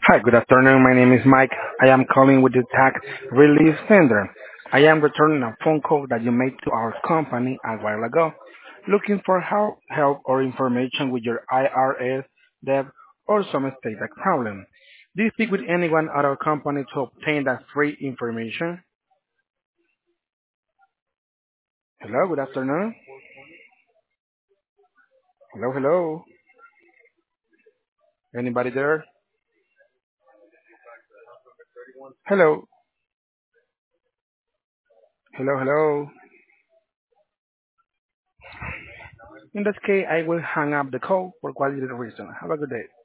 Hi, good afternoon. My name is Mike. I am calling with the Tax Relief Center. I am returning a phone call that you made to our company a while ago, looking for help or information with your IRS, debt, or some estate tax problem. Do you speak with anyone at our company to obtain that free information? Hello, good afternoon. Hello, hello. Anybody there? Hello, hello, hello. In that case, I will hang up the call for quality reason. Have a good day.